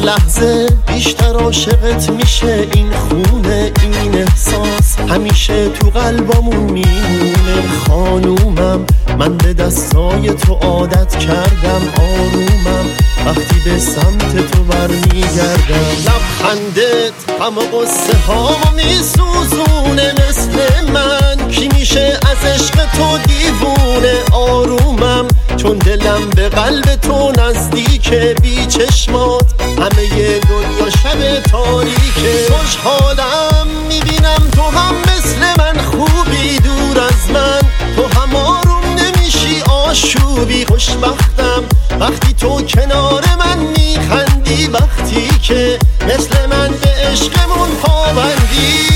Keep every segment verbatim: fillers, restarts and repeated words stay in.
لحظه بیشتر عاشقت میشه این خونه، این احساس همیشه تو قلبمون میمونه. خانومم من به دستای تو عادت کردم، آرومم وقتی به سمت تو برمیگردم. لبخندت همه قصه هامو میسوزونه، مثل من کی میشه از عشق تو دیوونه. آرومم چون دلم به قلب تو نزدیکه، بی چشمات همه ی دنیا شب تاریکه. خوشحالم میبینم تو هم مثل من خوبی، دور از من تو هم آروم نمیشی آشوبی. خوشبختم وقتی تو کنار من میخندی، وقتی که مثل من به عشقمون پابندی.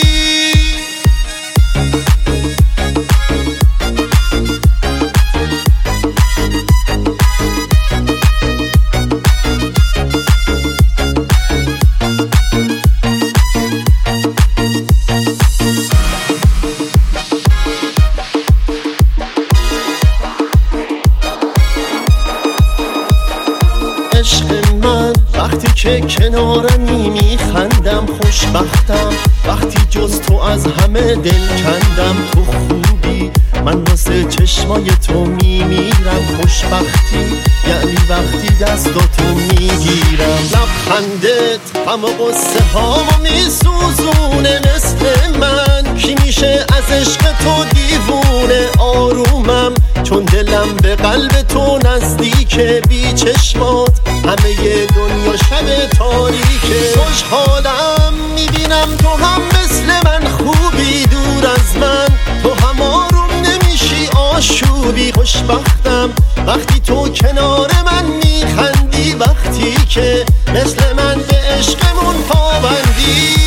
عشق من وقتی که کنارمی میخندم، خوشبختم وقتی جز تو از همه دل کندم. تو خوبی من واسه چشمای تو میمیرم، خوشبختی یعنی وقتی دستاتو میگیرم. لبخندت همه قصه هامو میسوزونه، مثل من کی میشه از عشق تو دیوونه. آرومم چون دلم به قلب تو نزدیکه، بی چشمات همه ی دنیا شب تاریکه. خوشحالم میبینم تو هم مثل من خوبی، دور از من تو هم آروم نمیشی آشوبی. خوشبختم وقتی تو کنار من میخندی، وقتی که مثل من به عشقمون پابندی.